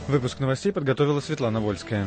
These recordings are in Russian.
Выпуск новостей подготовила Светлана Вольская.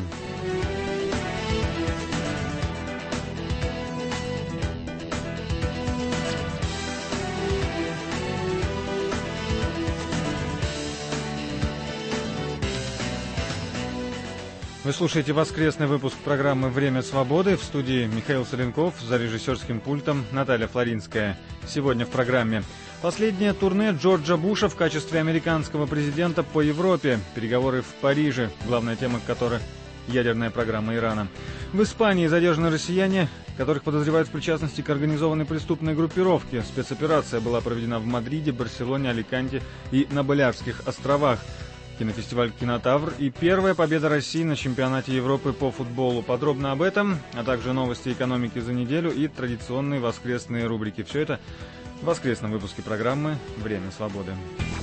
Вы слушаете воскресный выпуск программы «Время свободы». В студии Михаил Соленков, за режиссерским пультом Наталья Флоринская. Сегодня в программе последнее турне Джорджа Буша в качестве американского президента по Европе. Переговоры в Париже, главная тема которой – ядерная программа Ирана. В Испании задержаны россияне, которых подозревают в причастности к организованной преступной группировке. Спецоперация была проведена в Мадриде, Барселоне, Аликанте и на Балеарских островах. Кинофестиваль «Кинотавр» и первая победа России на чемпионате Европы по футболу. Подробно об этом, а также новости экономики за неделю и традиционные воскресные рубрики. Все это в воскресном выпуске программы «Время свободы».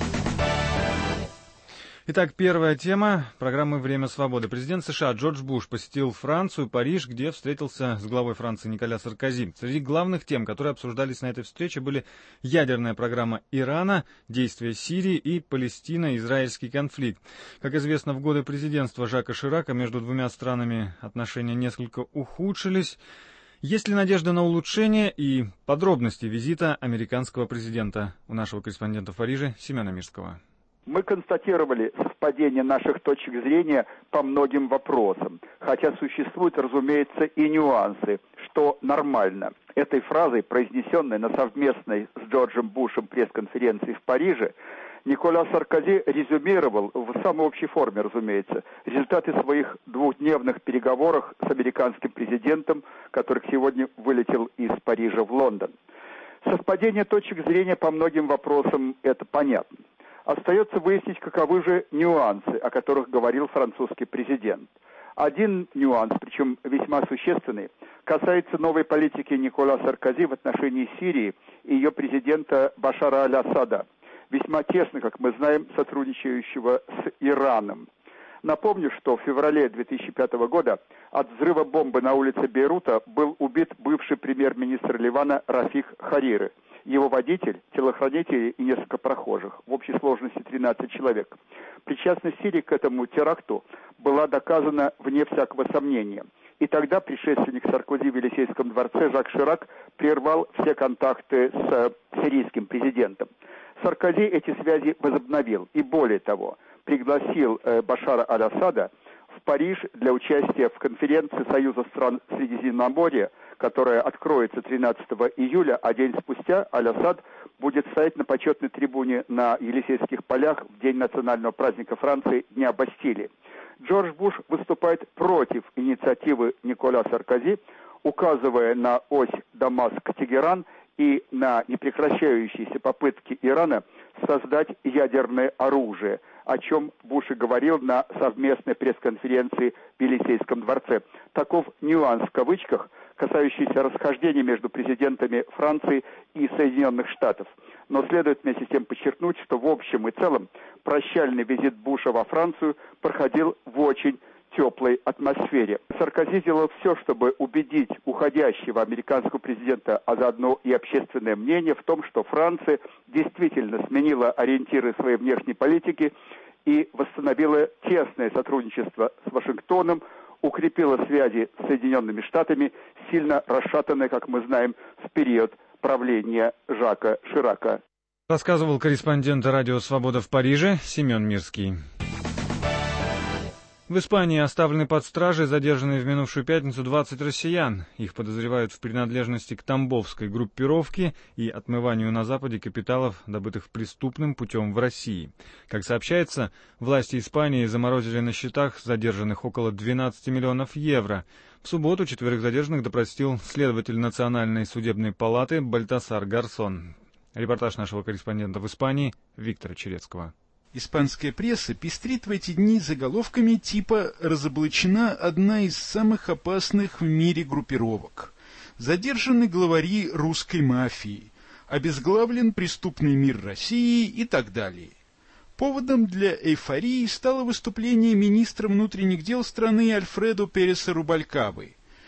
Итак, первая тема программы «Время свободы». Президент США Джордж Буш посетил Францию, Париж, где встретился с главой Франции Николя Саркози. Среди главных тем, которые обсуждались на этой встрече, были ядерная программа Ирана, действия Сирии и Палестино-израильский конфликт. Как известно, в годы президентства Жака Ширака между двумя странами отношения несколько ухудшились. Есть ли надежда на улучшение и подробности визита американского президента у нашего корреспондента в Париже Семена Мирского? Мы констатировали совпадение наших точек зрения по многим вопросам, хотя существуют, разумеется, и нюансы, что нормально. Этой фразой, произнесенной на совместной с Джорджем Бушем пресс-конференции в Париже, Николя Саркози резюмировал, в самой общей форме, разумеется, результаты своих двухдневных переговоров с американским президентом, который сегодня вылетел из Парижа в Лондон. Совпадение точек зрения по многим вопросам – это понятно. Остается выяснить, каковы же нюансы, о которых говорил французский президент. Один нюанс, причем весьма существенный, касается новой политики Николя Саркози в отношении Сирии и ее президента Башара аль-Асада, весьма тесно, как мы знаем, сотрудничающего с Ираном. Напомню, что в феврале 2005 года от взрыва бомбы на улице Бейрута был убит бывший премьер-министр Ливана Рафик Харири. Его водитель, телохранители и несколько прохожих, в общей сложности 13 человек. Причастность Сирии к этому теракту была доказана вне всякого сомнения. И тогда предшественник Саркози в Елисейском дворце Жак Ширак прервал все контакты с сирийским президентом. Саркози эти связи возобновил и, более того, пригласил Башара аль-Асада в Париж для участия в конференции Союза стран Средиземноморья, которая откроется 13 июля, а день спустя аль-Асад будет стоять на почетной трибуне на Елисейских полях в день национального праздника Франции Дня Бастилии. Джордж Буш выступает против инициативы Николя Саркози, указывая на ось Дамаск-Тегеран и на непрекращающиеся попытки Ирана создать ядерное оружие, о чем Буш и говорил на совместной пресс-конференции в Елисейском дворце. Таков нюанс в кавычках, касающийся расхождений между президентами Франции и Соединенных Штатов. Но следует вместе с тем подчеркнуть, что в общем и целом прощальный визит Буша во Францию проходил в очень теплой атмосфере. Саркози сделал все, чтобы убедить уходящего американского президента, а заодно и общественное мнение в том, что Франция действительно сменила ориентиры своей внешней политики и восстановила тесное сотрудничество с Вашингтоном, укрепила связи с Соединенными Штатами, сильно расшатанные, как мы знаем, в период правления Жака Ширака. Рассказывал корреспондент радио «Свобода» в Париже Семен Мирский. В Испании оставлены под стражей задержанные в минувшую пятницу 20 россиян. Их подозревают в принадлежности к тамбовской группировке и отмыванию на Западе капиталов, добытых преступным путем в России. Как сообщается, власти Испании заморозили на счетах задержанных около 12 миллионов евро. В субботу 4 задержанных допросил следователь Национальной судебной палаты Бальтасар Гарсон. Репортаж нашего корреспондента в Испании Виктора Черецкого. Испанская пресса пестрит в эти дни заголовками типа «Разоблачена одна из самых опасных в мире группировок», «Задержаны главари русской мафии», «Обезглавлен преступный мир России» и так далее. Поводом для эйфории стало выступление министра внутренних дел страны Альфредо Переса Рубалькабы.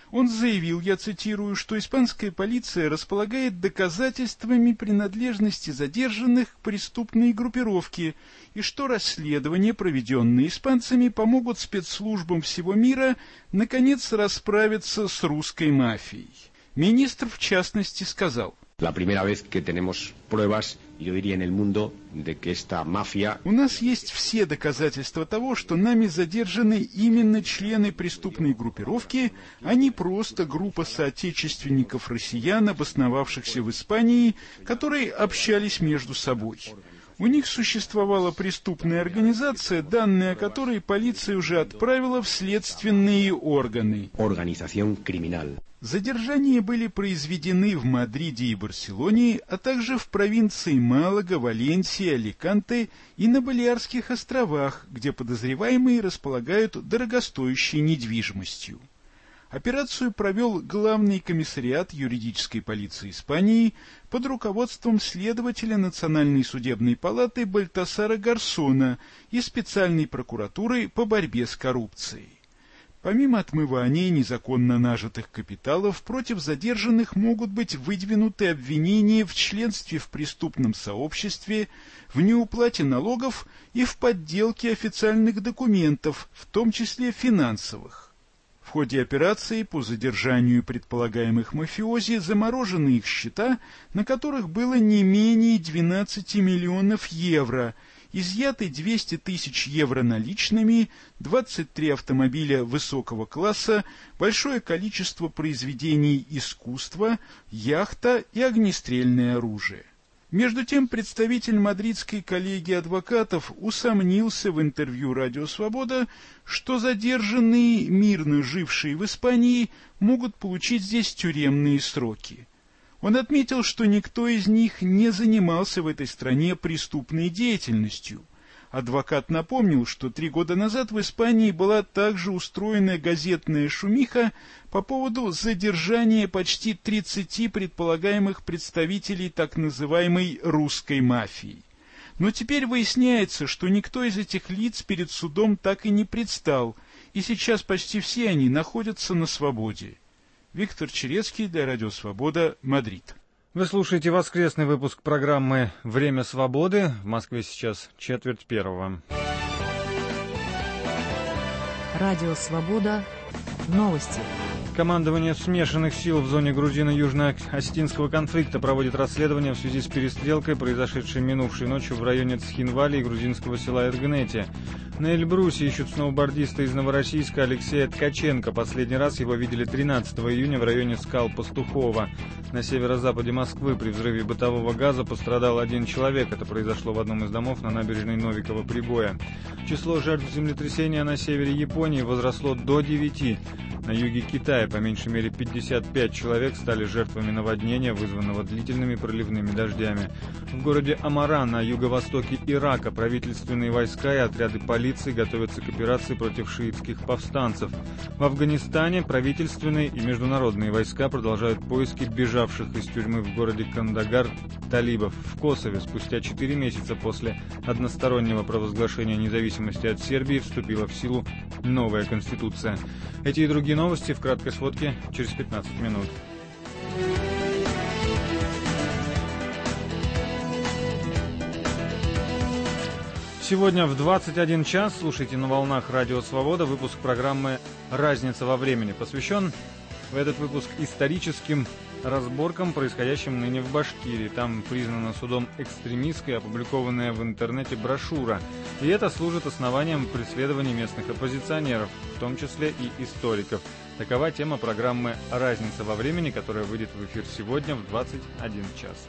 Он заявил, я цитирую, что испанская полиция располагает доказательствами принадлежности задержанных к преступной группировке и что расследования, проведенные испанцами, помогут спецслужбам всего мира наконец расправиться с русской мафией. Министр, в частности, сказал: La primera vez que tenemos pruebas, yo diría en el mundo, de que esta mafia... У нас есть все доказательства того, что нами задержаны именно члены преступной группировки, а не просто группа соотечественников-россиян, обосновавшихся в Испании, которые общались между собой. У них существовала преступная организация, данные о которой полиция уже отправила в следственные органы. Organización criminal. Задержания были произведены в Мадриде и Барселоне, а также в провинции Малага, Валенсии, Аликанте и на Балиарских островах, где подозреваемые располагают дорогостоящей недвижимостью. Операцию провел Главный комиссариат юридической полиции Испании под руководством следователя Национальной судебной палаты Бальтасара Гарсона и специальной прокуратуры по борьбе с коррупцией. Помимо отмывания незаконно нажитых капиталов, против задержанных могут быть выдвинуты обвинения в членстве в преступном сообществе, в неуплате налогов и в подделке официальных документов, в том числе финансовых. В ходе операции по задержанию предполагаемых мафиози заморожены их счета, на которых было не менее 12 миллионов евро, изъяты 200 тысяч евро наличными, 23 автомобиля высокого класса, большое количество произведений искусства, яхта и огнестрельное оружие. Между тем, представитель мадридской коллегии адвокатов усомнился в интервью «Радио Свобода», что задержанные, мирно жившие в Испании, могут получить здесь тюремные сроки. Он отметил, что никто из них не занимался в этой стране преступной деятельностью. Адвокат напомнил, что 3 года назад в Испании была также устроена газетная шумиха по поводу задержания почти 30 предполагаемых представителей так называемой русской мафии. Но теперь выясняется, что никто из этих лиц перед судом так и не предстал, и сейчас почти все они находятся на свободе. Виктор Черецкий для Радио Свобода, Мадрид. Вы слушаете воскресный выпуск программы «Время свободы». В Москве сейчас 1:45. Радио Свобода. Новости. Командование смешанных сил в зоне грузино-южно-осетинского конфликта проводит расследование в связи с перестрелкой, произошедшей минувшей ночью в районе Цхинвали и грузинского села Эргнете. На Эльбрусе ищут сноубордиста из Новороссийска Алексея Ткаченко. Последний раз его видели 13 июня в районе скал Пастухова. На северо-западе Москвы при взрыве бытового газа пострадал 1 человек. Это произошло в одном из домов на набережной Новикова-Прибоя. Число жертв землетрясения на севере Японии возросло до 9. На юге Китая по меньшей мере 55 человек стали жертвами наводнения, вызванного длительными проливными дождями. В городе Амаран на юго-востоке Ирака правительственные войска и отряды полиции готовятся к операции против шиитских повстанцев. В Афганистане правительственные и международные войска продолжают поиски бежавших из тюрьмы в городе Кандагар талибов. В Косове спустя 4 месяца после одностороннего провозглашения независимости от Сербии вступила в силу новая конституция. Эти и другие новости в краткой сводке через 15 минут. Сегодня в 21 час слушайте на волнах Радио Свобода выпуск программы «Разница во времени». Посвящен в этот выпуск историческим разборкам, происходящим ныне в Башкирии. Там признана судом экстремистской опубликованная в интернете брошюра. И это служит основанием преследования местных оппозиционеров, в том числе и историков. Такова тема программы «Разница во времени», которая выйдет в эфир сегодня в 21 час.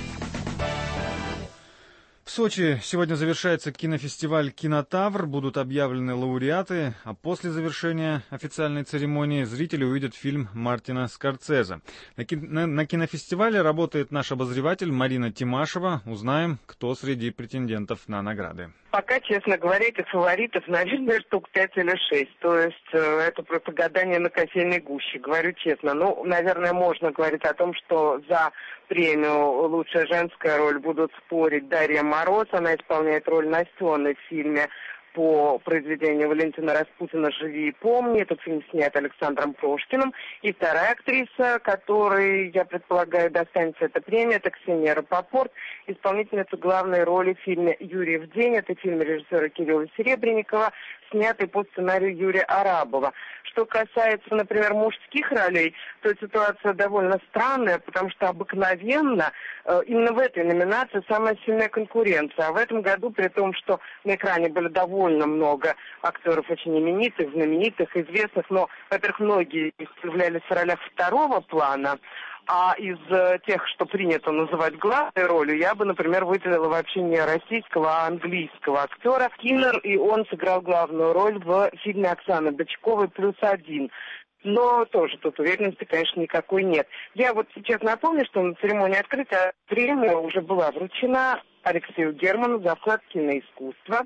В Сочи сегодня завершается кинофестиваль «Кинотавр». Будут объявлены лауреаты, а после завершения официальной церемонии зрители увидят фильм Мартина Скорсезе. На кинофестивале работает наш обозреватель Марина Тимашева. Узнаем, кто среди претендентов на награды. Пока, честно говоря, этих фаворитов, наверное, штук 5 или 6. То есть это просто гадание на кофейной гуще, говорю честно. Ну, наверное, можно говорить о том, что за премию «Лучшая женская роль» будут спорить Дарья Мороз. Она исполняет роль Настены в фильме по произведению Валентина Распутина «Живи и помни». Этот фильм снят Александром Прошкиным. И вторая актриса, которой, я предполагаю, достанется эта премия, это Ксения Рапопорт, исполнительница главной роли в фильме «Юрьев день». Это фильм режиссера Кирилла Серебренникова, снятый по сценарию Юрия Арабова. Что касается, например, мужских ролей, то ситуация довольно странная, потому что обыкновенно именно в этой номинации самая сильная конкуренция. А в этом году, при том, что на экране были довольно много актеров очень именитых, знаменитых, известных, но, во-первых, многие из них появлялись в ролях второго плана, а из тех, что принято называть главной ролью, я бы, например, выделила вообще не российского, а английского актера Киннер, и он сыграл главную роль в фильме Оксаны Бочковой «+1». Но тоже тут уверенности, конечно, никакой нет. Я вот сейчас напомню, что на церемонии открытия премия уже была вручена Алексею Герману за вклад в киноискусство.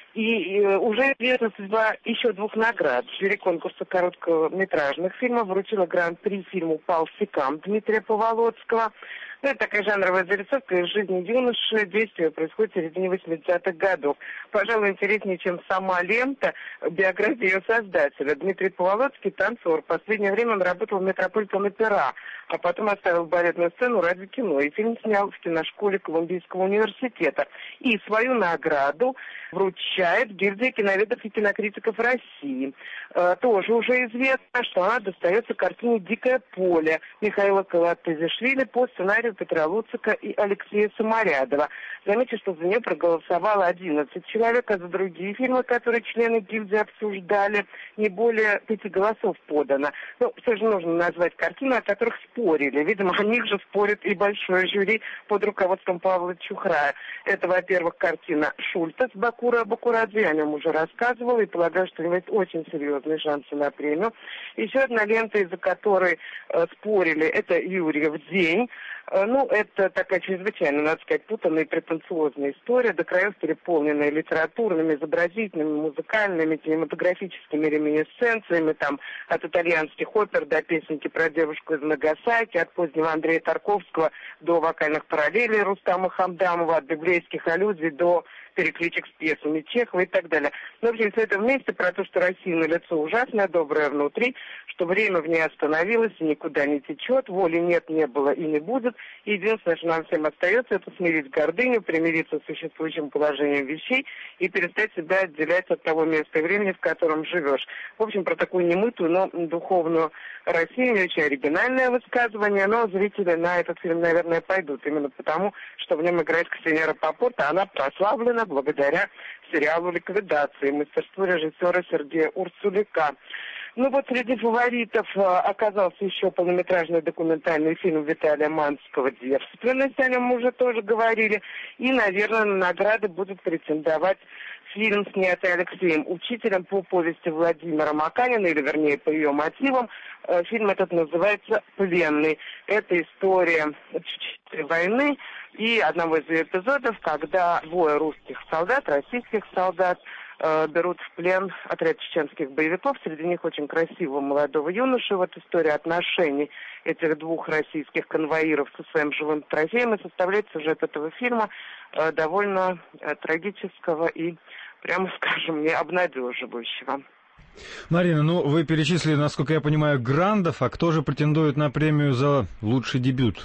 И уже известна судьба еще 2 наград. Жюри конкурса короткометражных фильмов вручила гран-при фильму «Пал Секам» Дмитрия Поволоцкого. Это такая жанровая зарисовка из жизни юноши. Действие происходит в середине 80-х годов. Пожалуй, интереснее, чем сама лента, биография ее создателя. Дмитрий Поволоцкий — танцор. В последнее время он работал в Метрополитен-опера, а потом оставил балетную сцену ради кино. И фильм снял в киношколе Колумбийского университета. И свою награду вручает гильдия киноведов и кинокритиков России. Тоже уже известно, что она достается картине «Дикое поле» Михаила Калатызишвили по сценарию Петра Луцика и Алексея Саморядова. Заметьте, что за нее проголосовало 11 человек, а за другие фильмы, которые члены гильдии обсуждали, не более 5 голосов подано. Но все же нужно назвать картины, о которых спорили. Видимо, о них же спорит и большое жюри под руководством Павла Чухрая. Это, во-первых, картина «Шультес» Бакура Бакурадзе, я о нем уже рассказывала, и полагаю, что имеет очень серьезные шансы на премию. Еще одна лента, из-за которой спорили, это «Юрьев день». Ну, это такая чрезвычайно, надо сказать, путанная и претенциозная история, до краев переполненная литературными, изобразительными, музыкальными, кинематографическими реминисценциями, там, от итальянских опер до песенки про девушку из Нагасаки, от позднего Андрея Тарковского до вокальных параллелей Рустама Хамдамова, от библейских аллюзий до перекличек с пьесами Чехова и так далее. Но, в общем, все это вместе про то, что Россия на лицо ужасное, доброе внутри, что время в ней остановилось и никуда не течет, воли нет, не было и не будет. И единственное, что нам всем остается, это смирить гордыню, примириться с существующим положением вещей и перестать себя отделять от того места и времени, в котором живешь. В общем, про такую немытую, но духовную Россию, не очень оригинальное высказывание, но зрители на этот фильм, наверное, пойдут, именно потому, что в нем играет Ксения Рапопорт, а она прославлена благодаря сериалу «Ликвидация», мастерству режиссера Сергея Урсуляка. Ну вот среди фаворитов оказался еще полнометражный документальный фильм Виталия Манского «Девственность», о нем мы уже тоже говорили. И, наверное, на награды будут претендовать фильм, снятый Алексеем Учителем по повести Владимира Маканина, или вернее по ее мотивам. Фильм этот называется «Пленный». Это история Чеченской войны и одного из ее эпизодов, когда 2 русских солдат, российских солдат, берут в плен отряд чеченских боевиков. Среди них очень красивого молодого юноши. Вот история отношений этих 2 российских конвоиров со своим живым трофеем и составляет сюжет этого фильма довольно трагического и, прямо скажем, не обнадеживающего. Марина, ну вы перечислили, насколько я понимаю, грандов, а кто же претендует на премию за лучший дебют?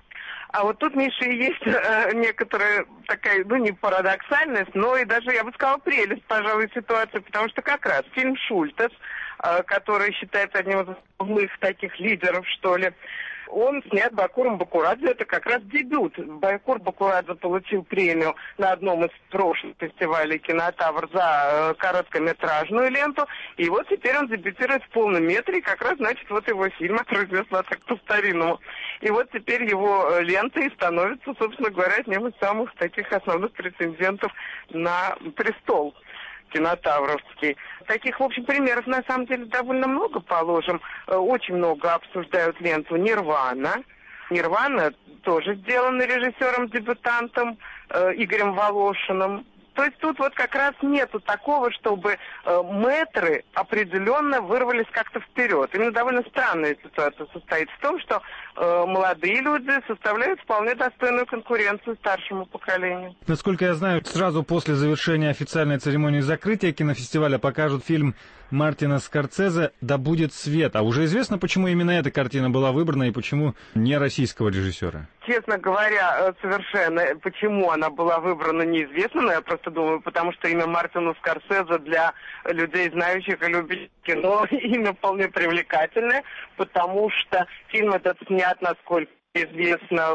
А вот тут, Миша, есть некоторая такая, ну, не парадоксальность, но и даже, я бы сказала, прелесть, пожалуй, ситуации, потому что как раз фильм «Шультес», который считается одним из основных таких лидеров, что ли, он снят Бакуром Бакурадзе, это как раз дебют. Бакур Бакурадзе получил премию на одном из прошлых фестивалей «Кинотавр» за короткометражную ленту, и вот теперь он дебютирует в полном метре, и как раз, значит, вот его фильм произнесла так по-старинному. И вот теперь его лента и становится, собственно говоря, одним из самых таких основных претендентов на престол кинотавровский. Таких, в общем, примеров на самом деле довольно много, положим. Очень много обсуждают ленту «Нирвана». «Нирвана» тоже сделана режиссером-дебютантом Игорем Волошиным. То есть тут вот как раз нету такого, чтобы мэтры определенно вырвались как-то вперед. Именно довольно странная ситуация состоит в том, что молодые люди составляют вполне достойную конкуренцию старшему поколению. Насколько я знаю, сразу после завершения официальной церемонии закрытия кинофестиваля покажут фильм Мартина Скорсезе «Да будет свет». А уже известно, почему именно эта картина была выбрана и почему не российского режиссера? Честно говоря, совершенно почему она была выбрана, неизвестно, но я просто думаю, потому что имя Мартина Скорсезе для людей, знающих и любящих кино, имя вполне привлекательное, потому что фильм этот снят, насколько известно,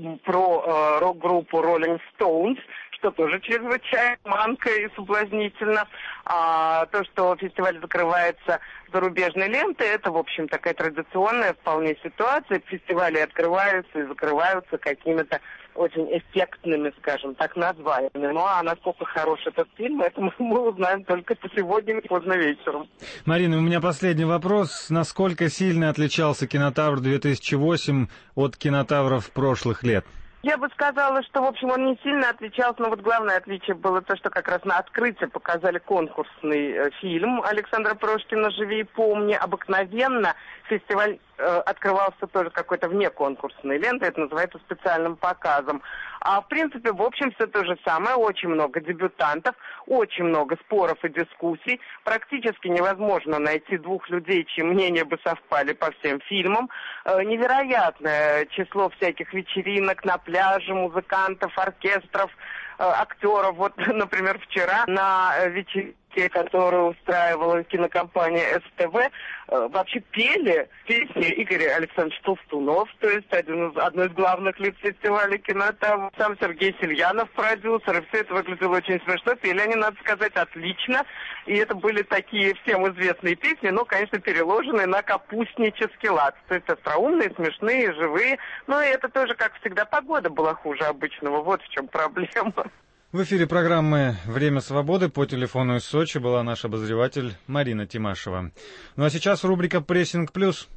про рок-группу Rolling Stones, что тоже чрезвычайно манко и соблазнительно. А то, что фестиваль закрывается зарубежной лентой, это, в общем, такая традиционная вполне ситуация. Фестивали открываются и закрываются какими-то очень эффектными, скажем так, названиями. Ну, а насколько хорош этот фильм, это мы узнаем только сегодня поздно вечером. Марина, у меня последний вопрос. Насколько сильно отличался «Кинотавр 2008» от кинотавров прошлых лет? Я бы сказала, что, в общем, он не сильно отличался, но вот главное отличие было то, что как раз на открытии показали конкурсный фильм Александра Прошкина «Живи и помни». Обыкновенно фестиваль открывался тоже какой-то вне конкурсной ленты, это называется специальным показом. А в принципе, в общем, все то же самое, очень много дебютантов, очень много споров и дискуссий. Практически невозможно найти двух людей, чьи мнения бы совпали по всем фильмам. Невероятное число всяких вечеринок на пляже, музыкантов, оркестров, актеров. Вот, например, вчера на вечеринке, которую устраивала кинокомпания СТВ, вообще пели песни Игоря Александровича Толстунов, то есть одно из главных лиц фестиваля «Кинотавр», сам Сергей Сельянов, продюсер, и все это выглядело очень смешно. Пели они, надо сказать, отлично, и это были такие всем известные песни, но, конечно, переложенные на капустнический лад, то есть остроумные, смешные, живые, но и это тоже, как всегда, погода была хуже обычного, вот в чем проблема. В эфире программы «Время свободы» по телефону из Сочи была наш обозреватель Марина Тимашева. Ну а сейчас рубрика «Прессинг плюс».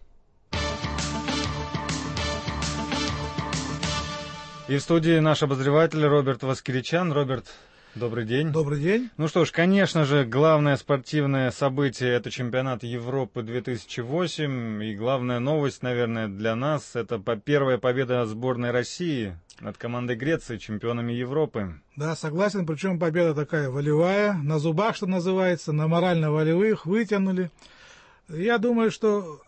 И в студии наш обозреватель Роберт Воскиричан. Роберт, добрый день. Добрый день. Ну что ж, конечно же, главное спортивное событие — это чемпионат Европы 2008. И главная новость, наверное, для нас — это первая победа сборной России над командой Греции, чемпионами Европы. Да, согласен, причем победа такая волевая, на зубах, что называется, на морально-волевых вытянули. Я думаю, что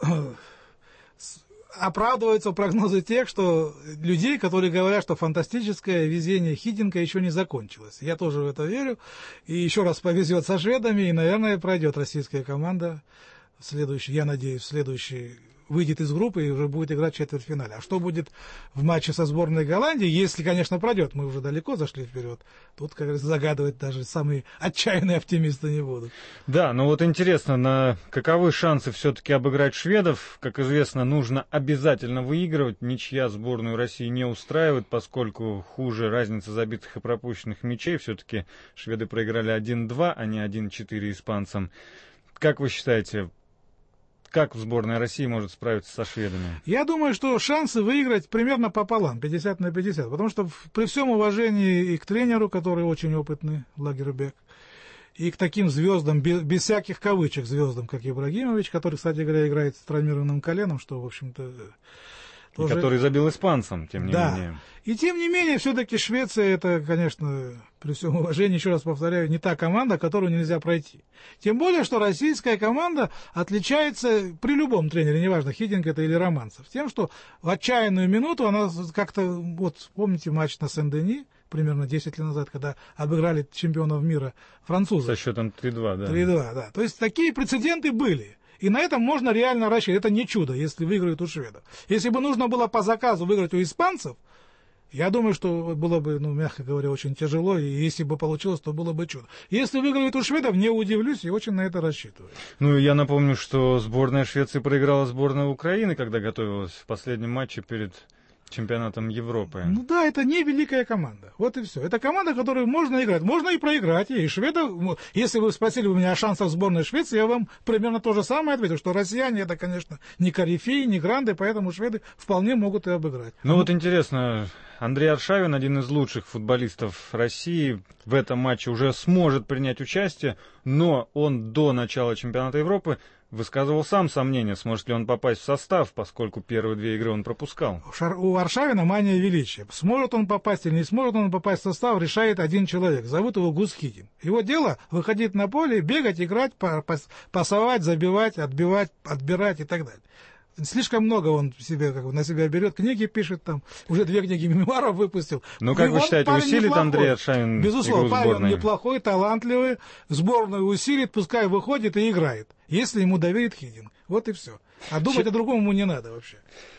оправдываются прогнозы тех, что людей, которые говорят, что фантастическое везение Хидинка еще не закончилось. Я тоже в это верю. И еще раз повезет со шведами, и, наверное, пройдет российская команда в следующий, я надеюсь, в следующий выйдет из группы и уже будет играть в четвертьфинале. А что будет в матче со сборной Голландии, если, конечно, пройдет, мы уже далеко зашли вперед, тут, как говорится, загадывать даже самые отчаянные оптимисты не будут. Да, но вот интересно, каковы шансы все-таки обыграть шведов? Как известно, нужно обязательно выигрывать. Ничья сборную России не устраивает, поскольку хуже разница забитых и пропущенных мячей. Все-таки шведы проиграли 1-2, а не 1-4 испанцам. Как вы считаете, как сборная России может справиться со шведами? Я думаю, что шансы выиграть примерно пополам, 50 на 50. Потому что при всем уважении и к тренеру, который очень опытный, Лагербек, и к таким звездам, без всяких кавычек звездам, как Ибрагимович, который, кстати говоря, играет с травмированным коленом, что, в общем-то... Тоже... Который забил испанцам, тем не менее. И тем не менее, все-таки Швеция, это, конечно, при всем уважении, еще раз повторяю, не та команда, которую нельзя пройти. Тем более, что российская команда отличается при любом тренере, неважно, Хидинг это или Романцев, тем, что в отчаянную минуту она как-то, вот помните матч на Сен-Дени, примерно 10 лет назад, когда обыграли чемпионов мира французов. Со счетом 3-2, да. 3-2, да. То есть такие прецеденты были. И на этом можно реально рассчитывать. Это не чудо, если выиграют у шведов. Если бы нужно было по заказу выиграть у испанцев, я думаю, что было бы, мягко говоря, очень тяжело. И если бы получилось, то было бы чудо. Если выиграют у шведов, не удивлюсь и очень на это рассчитываю. Ну, я напомню, что сборная Швеции проиграла сборной Украины, когда готовилась в последнем матче перед чемпионатом Европы. Ну да, это не великая команда. Вот и все. Это команда, которую можно играть. Можно и проиграть. И шведов, если вы спросили у меня о шансах сборной Швеции, я вам примерно то же самое ответил, что россияне это, конечно, не корифеи, не гранды, поэтому шведы вполне могут и обыграть. Ну вот интересно, Андрей Аршавин, один из лучших футболистов России, в этом матче уже сможет принять участие, но он до начала чемпионата Европы высказывал сам сомнения, сможет ли он попасть в состав, поскольку первые 2 игры он пропускал. У Аршавина мания величия. Сможет он попасть или не сможет он попасть в состав, решает один человек. Зовут его Гус Хидин. Его дело выходить на поле, бегать, играть, пасовать, забивать, отбивать, отбирать и так далее. Слишком много он на себя берет, книги пишет, там уже 2 книги мемуаров выпустил. Ну, как вы считаете, усилит Андрей Аршавин безусловно, игру сборной? Парень неплохой, талантливый, сборную усилит, пускай выходит и играет, если ему доверит Хидин. Вот и все. А думать о другом ему не надо вообще.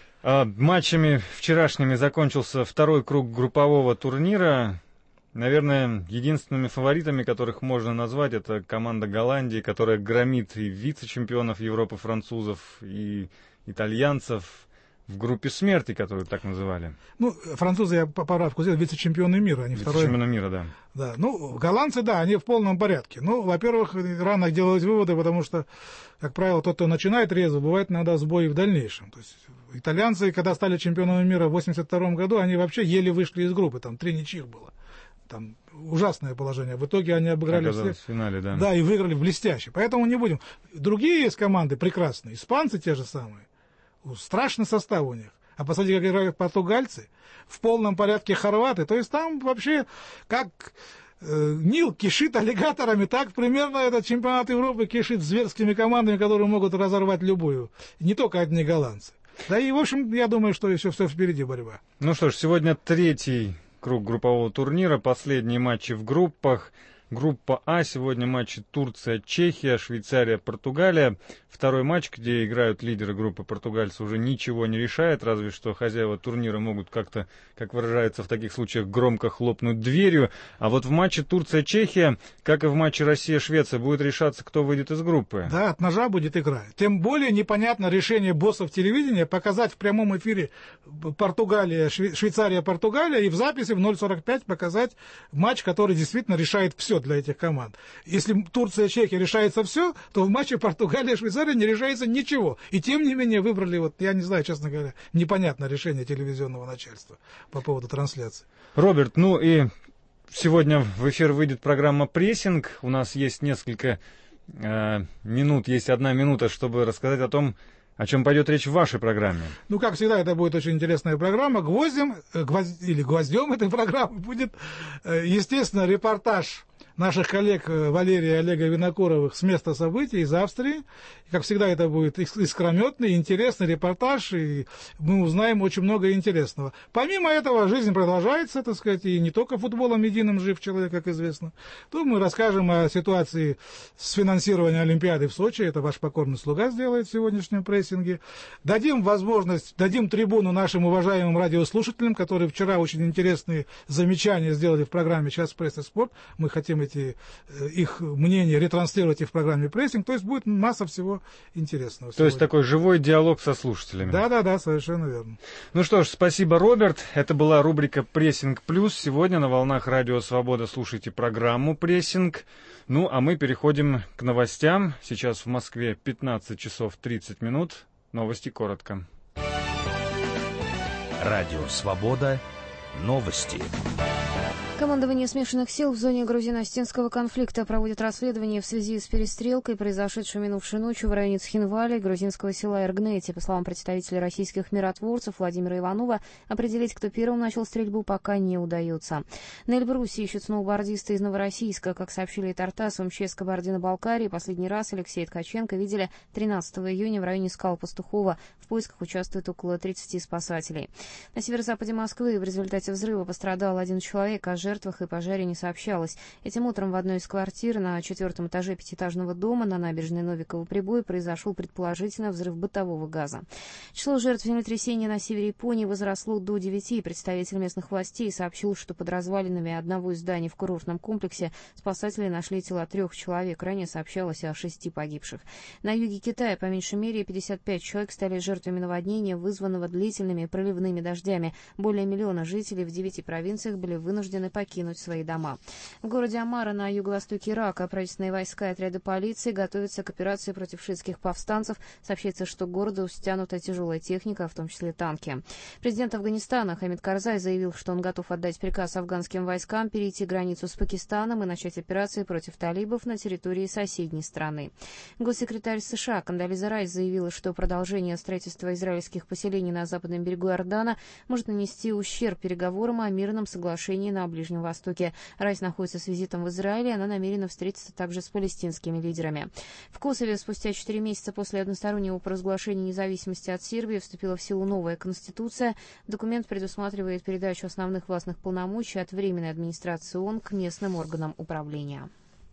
Матчами вчерашними закончился 2-й круг группового турнира. Наверное, единственными фаворитами, которых можно назвать, это команда Голландии, которая громит и вице-чемпионов Европы французов, и итальянцев в группе смерти, которую так называли. Ну, французы, я поправку сделал, вице-чемпионы мира. Вице-чемпионы мира, да. Да, ну, голландцы, да, они в полном порядке. Ну, во-первых, рано делать выводы, потому что, как правило, тот, кто начинает резво, бывает иногда сбои в дальнейшем. То есть итальянцы, когда стали чемпионами мира в 1982 году, они вообще еле вышли из группы, там 3 ничьих было. Там ужасное положение. В итоге они обыграли всех. В финале, да. Да, и выиграли блестяще. Поэтому не будем. Другие есть команды прекрасные. Испанцы те же самые. Страшный состав у них. А посмотрите, как играют португальцы. В полном порядке хорваты. То есть там вообще как Нил кишит аллигаторами, так примерно этот чемпионат Европы кишит зверскими командами, которые могут разорвать любую. Не только одни голландцы. Да и, в общем, я думаю, что еще все впереди борьба. Ну что ж, сегодня 3-й круг группового турнира, последние матчи в группах. Группа А, сегодня матчи Турция-Чехия, Швейцария-Португалия. 2-й матч, где играют лидеры группы португальцы, уже ничего не решает, разве что хозяева турнира могут как-то, как выражается в таких случаях, громко хлопнуть дверью. А вот в матче Турция-Чехия, как и в матче Россия-Швеция, будет решаться, кто выйдет из группы. Да, от ножа будет игра. Тем более непонятно решение боссов телевидения показать в прямом эфире Португалия, Швейцария-Португалия и в записи в 0:45 показать матч, который действительно решает все для этих команд. Если Турция-Чехия решается все, то в матче Португалия-Швейцария не решается ничего. И тем не менее выбрали, вот я не знаю, честно говоря, непонятное решение телевизионного начальства по поводу трансляции. Роберт, ну и сегодня в эфир выйдет программа «Прессинг». У нас есть несколько минут, есть 1 минута, чтобы рассказать о том, о чем пойдет речь в вашей программе. Ну, как всегда, это будет очень интересная программа. Гвоздем этой программы будет, естественно, репортаж наших коллег Валерия и Олега Винокуровых с места событий из Австрии. И, как всегда, это будет искрометный, интересный репортаж, и мы узнаем очень много интересного. Помимо этого, жизнь продолжается, так сказать, и не только футболом единым жив человек, как известно. То мы расскажем о ситуации с финансированием Олимпиады в Сочи. Это ваш покорный слуга сделает в сегодняшнем прессинге. Дадим трибуну нашим уважаемым радиослушателям, которые вчера очень интересные замечания сделали в программе «Час пресс и спорт». Мы хотим их мнение ретранслировать и в программе «Прессинг». То есть будет масса всего интересного. То есть такой живой диалог со слушателями. Да, совершенно верно. Ну что ж, спасибо, Роберт. Это была рубрика «Прессинг плюс». Сегодня на волнах Радио Свобода слушайте программу «Прессинг». Ну, а мы переходим к новостям. Сейчас в Москве 15 часов 30 минут. Новости коротко. Радио Свобода. Новости. Командование смешанных сил в зоне грузино-осетинского конфликта проводит расследование в связи с перестрелкой, произошедшей минувшей ночью в районе Цхинвали грузинского села Эргнети. По словам представителя российских миротворцев Владимира Иванова, определить, кто первым начал стрельбу, пока не удается. На Эльбрусе ищут сноубордиста из Новороссийска. Как сообщили Тартас в МЧС Кабардино-Балкарии, последний раз Алексея Ткаченко видели 13 июня в районе скал Пастухова. В поисках участвует около 30 спасателей. На северо-западе Москвы в результате взрыва пострадал 1 человек, а жертвах и пожаре не сообщалось. Этим утром в одной из квартир на 4-м этаже 5-этажного дома на набережной Новикова-Прибой произошел предположительно взрыв бытового газа. Число жертв землетрясения на севере Японии возросло до 9. Представитель местных властей сообщил, что под развалинами одного из зданий в курортном комплексе спасатели нашли тела 3 человек. Ранее сообщалось о 6 погибших. На юге Китая по меньшей мере 55 человек стали жертвами наводнения, вызванного длительными проливными дождями. Более 1 миллиона жителей в 9 провинциях были вынуждены покинуть свои дома. В городе Амара на юго-востоке Ирака правительственные войска и отряды полиции готовятся к операции против шиитских повстанцев. Сообщается, что к городу стянута тяжелая техника, в том числе танки. Президент Афганистана Хамид Карзай заявил, что он готов отдать приказ афганским войскам перейти границу с Пакистаном и начать операции против талибов на территории соседней страны. Госсекретарь США Кондолиза Райс заявила, что продолжение строительства израильских поселений на западном берегу Иордана может нанести ущерб переговорам о мирном соглашении на Ближнем Востоке. Райс находится с визитом в Израиле, и она намерена встретиться также с палестинскими лидерами. В Косове спустя 4 месяца после одностороннего провозглашения независимости от Сербии вступила в силу новая конституция. Документ предусматривает передачу основных властных полномочий от Временной администрации ООН к местным органам управления.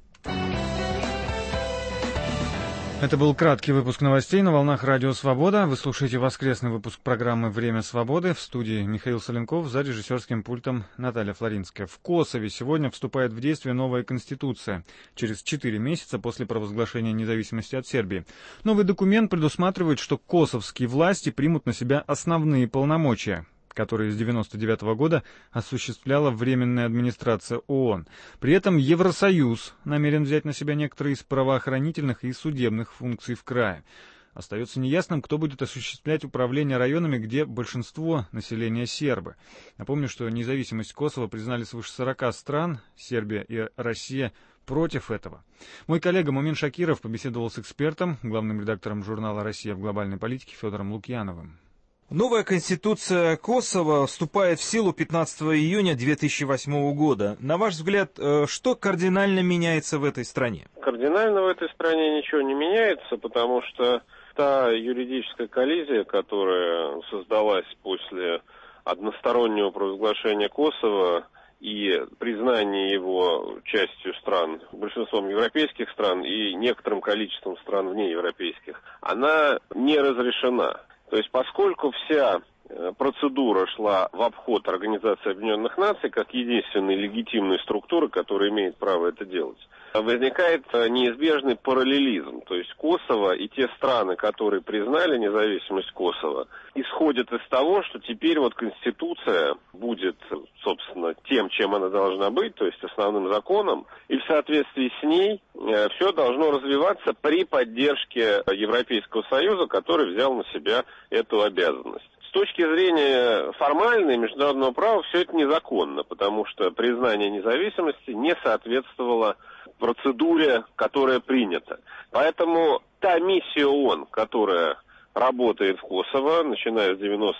Это был краткий выпуск новостей на волнах Радио Свобода. Вы слушаете воскресный выпуск программы «Время свободы». В студии Михаил Соленков, за режиссерским пультом Наталья Флоринская. В Косове сегодня вступает в действие новая конституция, через 4 месяца после провозглашения независимости от Сербии. Новый документ предусматривает, что косовские власти примут на себя основные полномочия, которые с 1999 года осуществляла Временная администрация ООН. При этом Евросоюз намерен взять на себя некоторые из правоохранительных и судебных функций в крае. Остается неясным, кто будет осуществлять управление районами, где большинство населения сербы. Напомню, что независимость Косово признали свыше 40 стран, Сербия и Россия против этого. Мой коллега Мумин Шакиров побеседовал с экспертом, главным редактором журнала «Россия в глобальной политике» Федором Лукьяновым. Новая конституция Косово вступает в силу 15 июня 2008 года. На ваш взгляд, что кардинально меняется в этой стране? Кардинально в этой стране ничего не меняется, потому что та юридическая коллизия, которая создалась после одностороннего провозглашения Косово и признания его частью стран, большинством европейских стран и некоторым количеством стран внеевропейских, она не разрешена. То есть, поскольку вся процедура шла в обход Организации Объединенных Наций как единственной легитимной структуры, которая имеет право это делать, возникает неизбежный параллелизм. То есть Косово и те страны, которые признали независимость Косово, исходят из того, что теперь вот Конституция будет, собственно, тем, чем она должна быть, то есть основным законом, и в соответствии с ней все должно развиваться при поддержке Европейского Союза, который взял на себя эту обязанность. С точки зрения формальной международного права все это незаконно, потому что признание независимости не соответствовало процедуре, которая принята. Поэтому та миссия ООН, которая работает в Косово, начиная с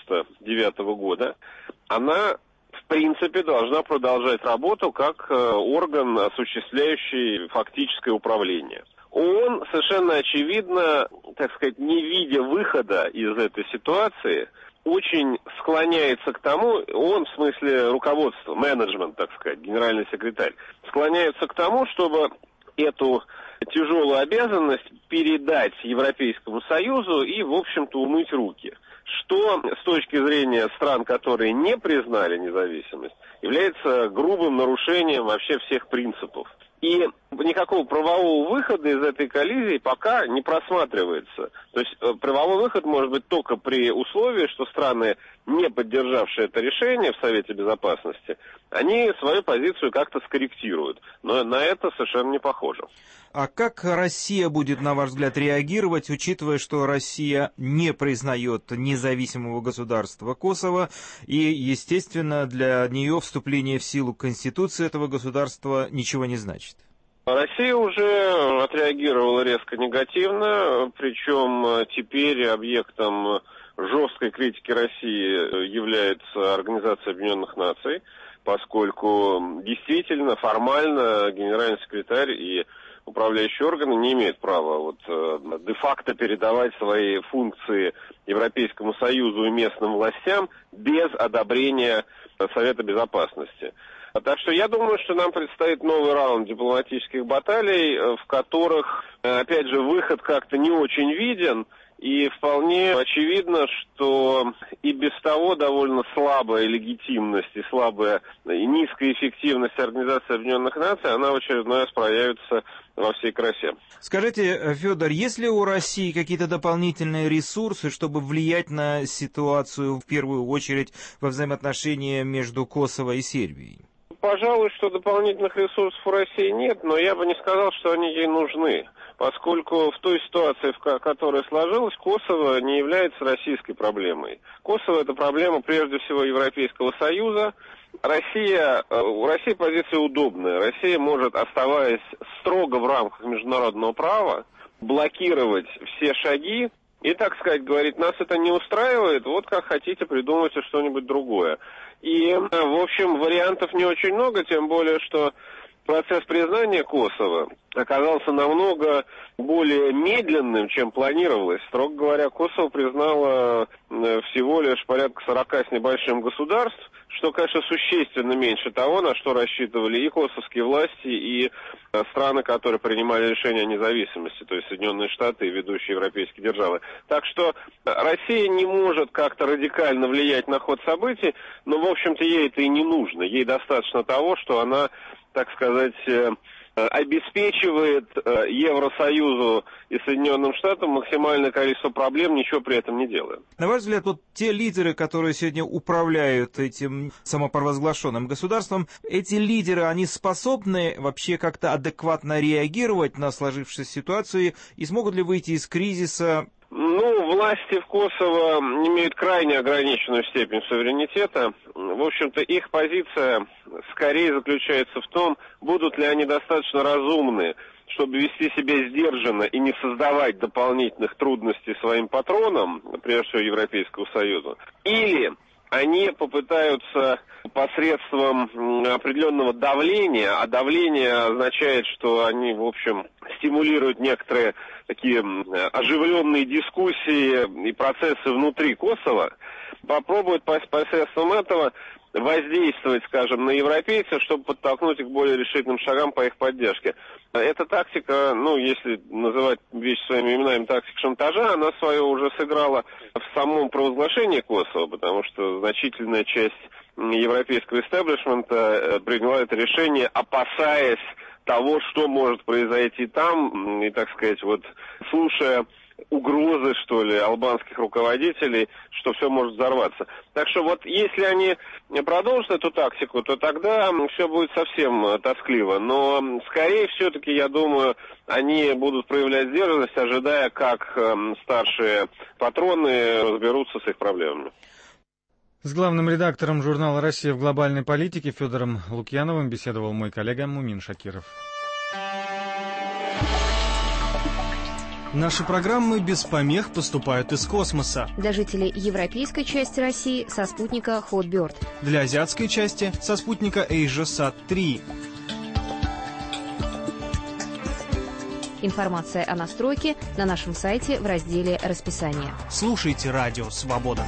1999 года, она в принципе должна продолжать работу как орган, осуществляющий фактическое управление. ООН совершенно очевидно, так сказать, не видя выхода из этой ситуации, очень склоняется к тому, он в смысле руководства, менеджмент, так сказать, генеральный секретарь, склоняется к тому, чтобы эту тяжелую обязанность передать Европейскому Союзу и, в общем-то, умыть руки. Что с точки зрения стран, которые не признали независимость, является грубым нарушением вообще всех принципов. И никакого правового выхода из этой коллизии пока не просматривается. То есть правовой выход может быть только при условии, что страны, не поддержавшие это решение в Совете Безопасности, они свою позицию как-то скорректируют. Но на это совершенно не похоже. А как Россия будет, на ваш взгляд, реагировать, учитывая, что Россия не признает независимого государства Косово, и, естественно, для нее вступление в силу Конституции этого государства ничего не значит? Россия уже отреагировала резко негативно, причем теперь объектом жесткой критики России является Организация Объединенных Наций, поскольку действительно формально генеральный секретарь и управляющие органы не имеют права де-факто передавать свои функции Европейскому Союзу и местным властям без одобрения Совета Безопасности. Так что я думаю, что нам предстоит новый раунд дипломатических баталий, в которых, опять же, выход как-то не очень виден. И вполне очевидно, что и без того довольно слабая легитимность и слабая и низкая эффективность Организации Объединенных Наций, она в очередной раз проявится во всей красе. Скажите, Федор, есть ли у России какие-то дополнительные ресурсы, чтобы влиять на ситуацию, в первую очередь, во взаимоотношениях между Косово и Сербией? Пожалуй, что дополнительных ресурсов у России нет, но я бы не сказал, что они ей нужны, поскольку в той ситуации, в которой сложилась, Косово не является российской проблемой. Косово — это проблема прежде всего Европейского Союза. У России позиция удобная. Россия может, оставаясь строго в рамках международного права, блокировать все шаги и, так сказать, говорить: нас это не устраивает, вот как хотите, придумайте что-нибудь другое. И, в общем, вариантов не очень много, тем более, что процесс признания Косово оказался намного более медленным, чем планировалось. Строго говоря, Косово признало всего лишь порядка 40 с небольшим государств, что, конечно, существенно меньше того, на что рассчитывали и косовские власти, и страны, которые принимали решения о независимости, то есть Соединенные Штаты и ведущие европейские державы. Так что Россия не может как-то радикально влиять на ход событий, но, в общем-то, ей это и не нужно. Ей достаточно того, что она, так сказать, обеспечивает Евросоюзу и Соединенным Штатам максимальное количество проблем, ничего при этом не делая. На ваш взгляд, вот те лидеры, которые сегодня управляют этим самопровозглашенным государством, эти лидеры, они способны вообще как-то адекватно реагировать на сложившуюся ситуацию и смогут ли выйти из кризиса? Власти в Косово имеют крайне ограниченную степень суверенитета. В общем-то, их позиция скорее заключается в том, будут ли они достаточно разумны, чтобы вести себя сдержанно и не создавать дополнительных трудностей своим патронам, прежде всего Европейскому Союзу, или они попытаются посредством определенного давления, а давление означает, что они, в общем, стимулируют некоторые такие оживленные дискуссии и процессы внутри Косово, попробуют посредством этого воздействовать, скажем, на европейцев, чтобы подтолкнуть их к более решительным шагам по их поддержке. Эта тактика, если называть вещи своими именами, тактика шантажа, она свое уже сыграла в самом провозглашении Косово, потому что значительная часть европейского истеблишмента приняла это решение, опасаясь того, что может произойти там, и, так сказать, слушая угрозы, что ли, албанских руководителей, что все может взорваться. Так что если они продолжат эту тактику, то тогда все будет совсем тоскливо. Но, скорее, все-таки, я думаю, они будут проявлять сдержанность, ожидая, как старшие патроны разберутся с их проблемами. С главным редактором журнала «Россия в глобальной политике» Федором Лукьяновым беседовал мой коллега Мумин Шакиров. Наши программы без помех поступают из космоса. Для жителей европейской части России со спутника Hotbird. Для азиатской части со спутника AsiaSat-3. Информация о настройке на нашем сайте в разделе «Расписание». Слушайте «Радио Свобода».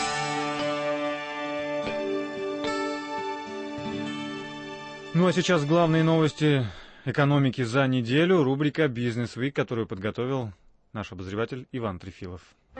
А сейчас главные новости экономики за неделю. Рубрика «Бизнес Вик», которую подготовил наш обозреватель Иван Трефилов.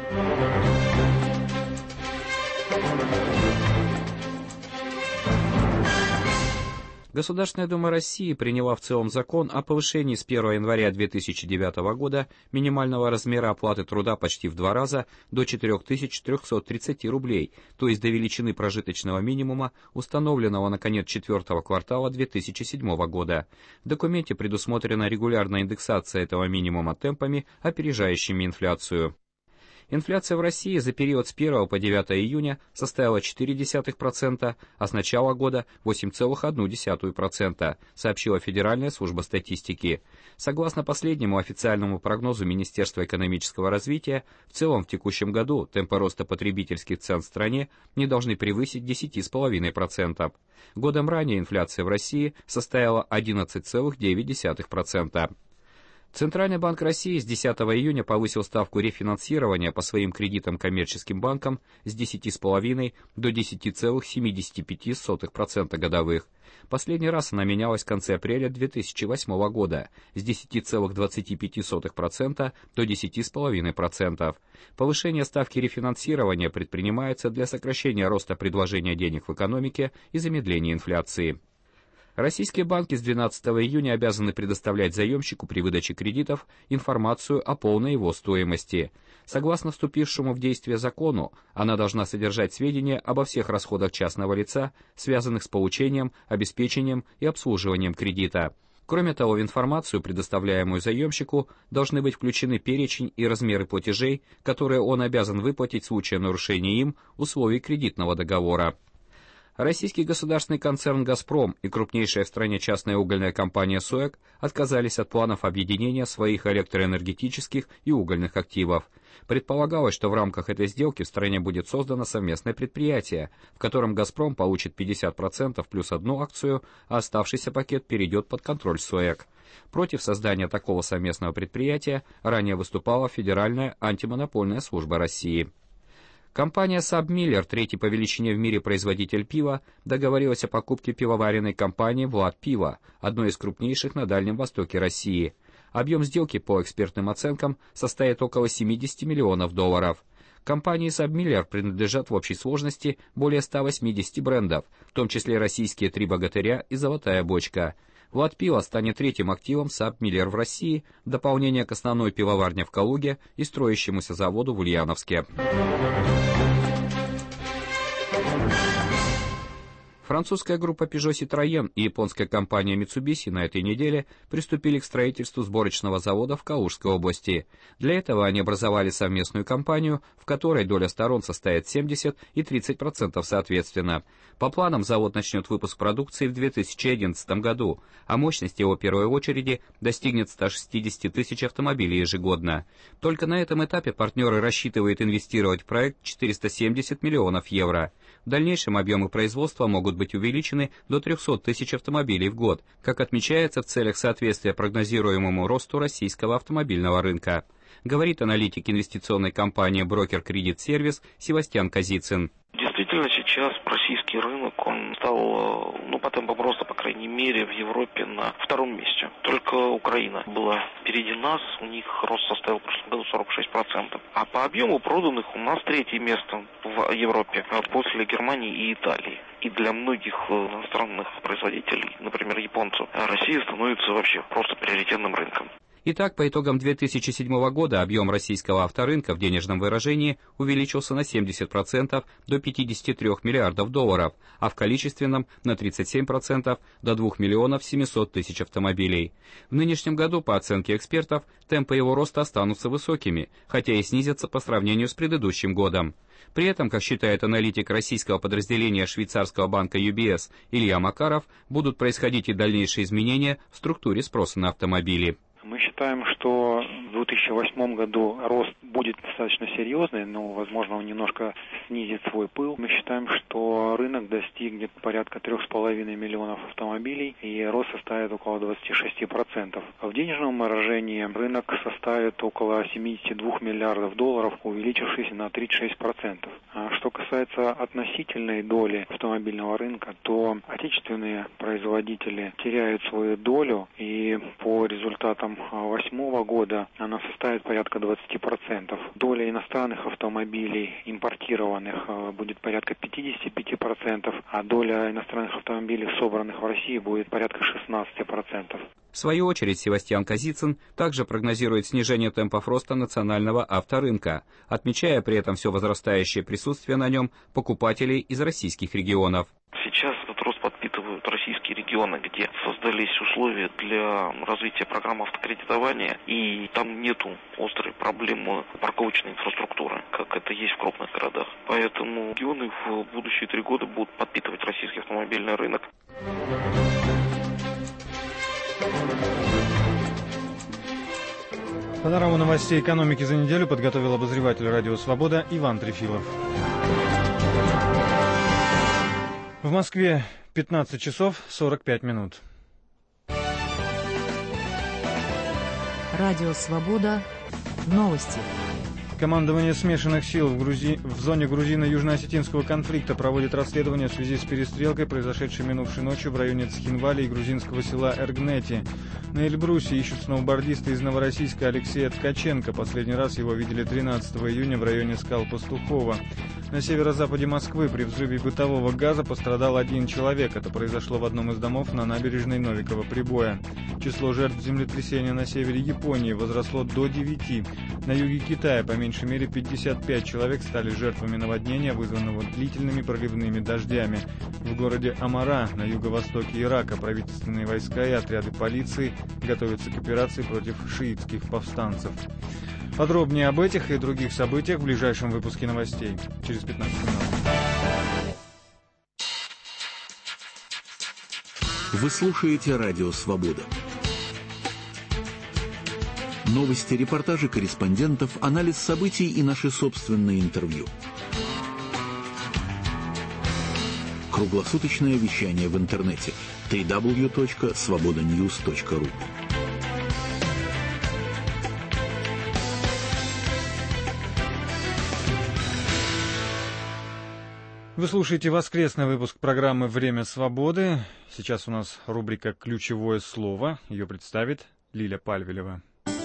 Государственная Дума России приняла в целом закон о повышении с 1 января 2009 года минимального размера оплаты труда почти в 2 раза до 4330 рублей, то есть до величины прожиточного минимума, установленного на конец 4-го квартала 2007 года. В документе предусмотрена регулярная индексация этого минимума темпами, опережающими инфляцию. Инфляция в России за период с 1 по 9 июня составила 0,4%, а с начала года 8,1%, сообщила Федеральная служба статистики. Согласно последнему официальному прогнозу Министерства экономического развития, в целом в текущем году темпы роста потребительских цен в стране не должны превысить 10,5%. Годом ранее инфляция в России составила 11,9%. Центральный банк России с 10 июня повысил ставку рефинансирования по своим кредитам коммерческим банкам с 10,5 до 10,75% годовых. Последний раз она менялась в конце апреля 2008 года с 10,25% до 10,5%. Повышение ставки рефинансирования предпринимается для сокращения роста предложения денег в экономике и замедления инфляции. Российские банки с 12 июня обязаны предоставлять заемщику при выдаче кредитов информацию о полной его стоимости. Согласно вступившему в действие закону, она должна содержать сведения обо всех расходах частного лица, связанных с получением, обеспечением и обслуживанием кредита. Кроме того, в информацию, предоставляемую заемщику, должны быть включены перечень и размеры платежей, которые он обязан выплатить в случае нарушения им условий кредитного договора. Российский государственный концерн «Газпром» и крупнейшая в стране частная угольная компания «СОЭК» отказались от планов объединения своих электроэнергетических и угольных активов. Предполагалось, что в рамках этой сделки в стране будет создано совместное предприятие, в котором «Газпром» получит 50% плюс одну акцию, а оставшийся пакет перейдет под контроль СОЭК. Против создания такого совместного предприятия ранее выступала Федеральная антимонопольная служба России. Компания Сабмиллер, третий по величине в мире производитель пива, договорилась о покупке пивоваренной компании «Влад Пиво», одной из крупнейших на Дальнем Востоке России. Объем сделки, по экспертным оценкам, составит около $70 миллионов. Компании Сабмиллер принадлежат в общей сложности более 180 брендов, в том числе российские «Три богатыря» и «Золотая бочка». «Влад Пиво» станет третьим активом Сабмиллер в России, в дополнение к основной пивоварне в Калуге и строящемуся заводу в Ульяновске. Французская группа Peugeot Citroën и японская компания Mitsubishi на этой неделе приступили к строительству сборочного завода в Калужской области. Для этого они образовали совместную компанию, в которой доля сторон составит 70 и 30% соответственно. По планам завод начнет выпуск продукции в 2011 году, а мощность его первой очереди достигнет 160 тысяч автомобилей ежегодно. Только на этом этапе партнеры рассчитывают инвестировать в проект 470 миллионов евро. В дальнейшем объемы производства могут быть увеличены до 300 тысяч автомобилей в год, как отмечается в целях соответствия прогнозируемому росту российского автомобильного рынка, говорит аналитик инвестиционной компании «Брокер Кредит Сервис» Севастьян Казицын. Действительно, сейчас российский рынок, он стал, по темпам роста, по крайней мере, в Европе на втором месте. Только Украина была впереди нас, у них рост составил в прошлом году 46%. А по объему проданных у нас третье место в Европе, после Германии и Италии. И для многих иностранных производителей, например, японцев, Россия становится вообще просто приоритетным рынком. Итак, по итогам 2007 года объем российского авторынка в денежном выражении увеличился на 70% до 53 миллиардов долларов, а в количественном на 37% до 2 миллионов 700 тысяч автомобилей. В нынешнем году, по оценке экспертов, темпы его роста останутся высокими, хотя и снизятся по сравнению с предыдущим годом. При этом, как считает аналитик российского подразделения швейцарского банка UBS Илья Макаров, будут происходить и дальнейшие изменения в структуре спроса на автомобили. Мы считаем, что в 2008 году рост будет достаточно серьезный, но, возможно, он немножко снизит свой пыл. Мы считаем, что рынок достигнет порядка 3,5 миллионов автомобилей, и рост составит около 26%. А в денежном выражении рынок составит около 72 миллиардов долларов, увеличившись на 36%. А что касается относительной доли автомобильного рынка, то отечественные производители теряют свою долю, и по результатам 2008 года она составит порядка 20%. Доля иностранных автомобилей импортированных будет порядка 55%, а доля иностранных автомобилей, собранных в России, будет порядка 16%. В свою очередь, Севастьян Казицын также прогнозирует снижение темпов роста национального авторынка, отмечая при этом все возрастающее присутствие на нем покупателей из российских регионов. Сейчас этот рост подпитывают российские регионы, где создались условия для развития программ автокредитования, и там нету острой проблемы парковочной инфраструктуры, как это есть в крупных городах. Поэтому регионы в будущие 3 года будут подпитывать российский автомобильный рынок. Панораму новостей экономики за неделю подготовил обозреватель «Радио Свобода» Иван Трефилов. В Москве 15 часов 45 минут. Радио Свобода. Новости. Командование смешанных сил в зоне грузино-южно-осетинского конфликта проводит расследование в связи с перестрелкой, произошедшей минувшей ночью в районе Цхинвали и грузинского села Эргнети. На Эльбрусе ищут сноубордиста из Новороссийска Алексея Ткаченко. Последний раз его видели 13 июня в районе скал Пастухова. На северо-западе Москвы при взрыве бытового газа пострадал один человек. Это произошло в одном из домов на набережной Новикова Прибоя. Число жертв землетрясения на севере Японии возросло до 9. На юге Китая по меньшей мере 55 человек стали жертвами наводнения, вызванного длительными проливными дождями. В городе Амара на юго-востоке Ирака правительственные войска и отряды полиции готовятся к операции против шиитских повстанцев. Подробнее об этих и других событиях в ближайшем выпуске новостей через 15 минут. Вы слушаете «Радио Свобода». Новости, репортажи корреспондентов, анализ событий и наши собственные интервью. Круглосуточное вещание в интернете www.svobodanews.ru. Вы слушаете воскресный выпуск программы «Время свободы». Сейчас у нас рубрика «Ключевое слово». Ее представит Лиля Пальвелева.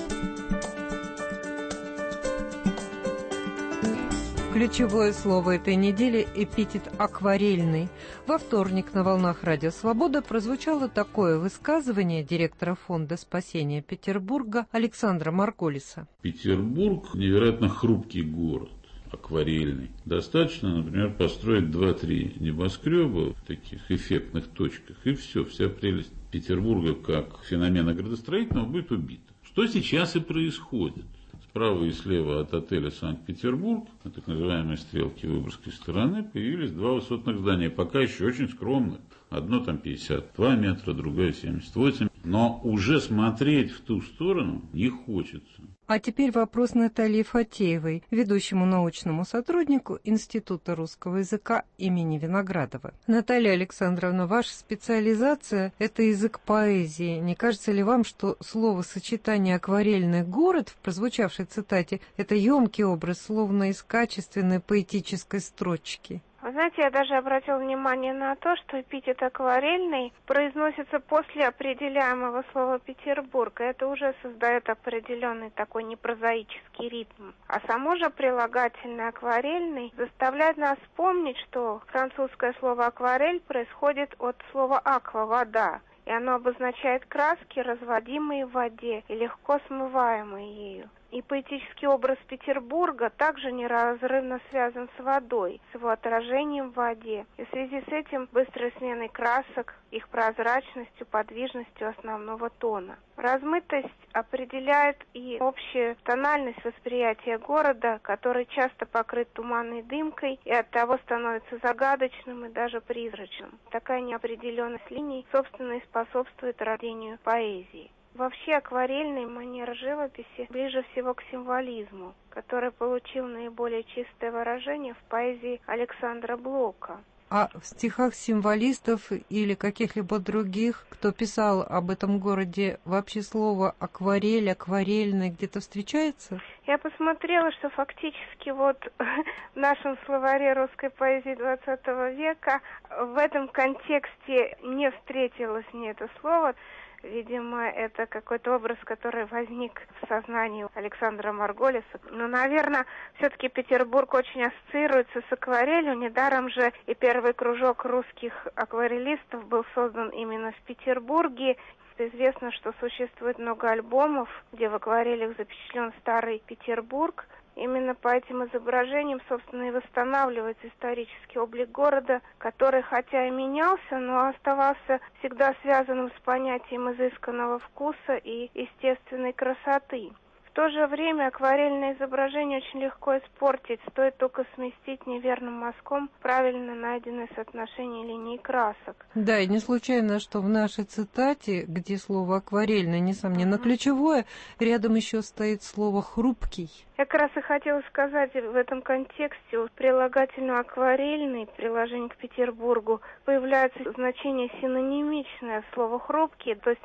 Ключевое слово этой недели – эпитет «акварельный». Во вторник на волнах «Радио Свобода» прозвучало такое высказывание директора Фонда спасения Петербурга Александра Марголиса. Петербург – невероятно хрупкий город. Акварельный. Достаточно, например, построить 2-3 небоскреба в таких эффектных точках, и все, вся прелесть Петербурга как феномена градостроительного будет убита. Что сейчас и происходит. Справа и слева от отеля «Санкт-Петербург», на так называемой стрелке Выборгской стороны, появились два высотных здания, пока еще очень скромных. Одно там 52 метра, другое 78. Но уже смотреть в ту сторону не хочется. А теперь вопрос Натальи Фатеевой, ведущему научному сотруднику Института русского языка имени Виноградова. Наталья Александровна, ваша специализация – это язык поэзии. Не кажется ли вам, что словосочетание «акварельный город» в прозвучавшей цитате – это емкий образ, словно из качественной поэтической строчки? Вы знаете, я даже обратила внимание на то, что эпитет «акварельный» произносится после определяемого слова «Петербург», и это уже создает определенный такой непрозаический ритм. А само же прилагательное «акварельный» заставляет нас вспомнить, что французское слово «акварель» происходит от слова «аква» – «вода», и оно обозначает краски, разводимые в воде и легко смываемые ею. И поэтический образ Петербурга также неразрывно связан с водой, с его отражением в воде. И в связи с этим быстрой сменой красок, их прозрачностью, подвижностью основного тона. Размытость определяет и общую тональность восприятия города, который часто покрыт туманной дымкой и оттого становится загадочным и даже призрачным. Такая неопределенность линий, собственно, и способствует рождению поэзии. Вообще акварельная манера живописи ближе всего к символизму, который получил наиболее чистое выражение в поэзии Александра Блока. А в стихах символистов или каких-либо других, кто писал об этом городе, вообще слово акварель, акварельный где-то встречается? Я посмотрела, что фактически вот в нашем словаре русской поэзии 20 века в этом контексте не встретилось мне это слово. Видимо, это какой-то образ, который возник в сознании Александра Марголиса. Но, наверное, все-таки Петербург очень ассоциируется с акварелью. Недаром же и первый кружок русских акварелистов был создан именно в Петербурге. Известно, что существует много альбомов, где в акварелях запечатлен старый Петербург. Именно по этим изображениям, собственно, и восстанавливается исторический облик города, который хотя и менялся, но оставался всегда связанным с понятием изысканного вкуса и естественной красоты. В то же время акварельное изображение очень легко испортить, стоит только сместить неверным мазком правильно найденное соотношение линий красок. Да, и не случайно, что в нашей цитате, где слово «акварельное», несомненно, ключевое, рядом еще стоит слово «хрупкий». Я как раз и хотела сказать в этом контексте, у прилагательного «акварельный» приложение к Петербургу появляется значение синонимичное слово «хрупкий», то есть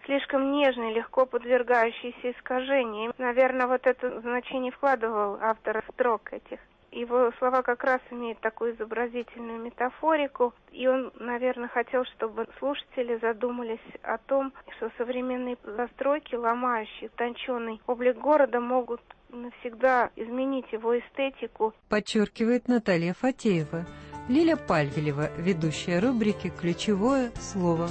слишком нежный, легко подвергающийся искажениям. Наверное, вот это значение вкладывал автор строк этих. Его слова как раз имеют такую изобразительную метафорику, и он, наверное, хотел, чтобы слушатели задумались о том, что современные застройки, ломающие утонченный облик города, могут навсегда изменить его эстетику. Подчеркивает Наталья Фатеева. Лиля Пальвелева, ведущая рубрики «Ключевое слово».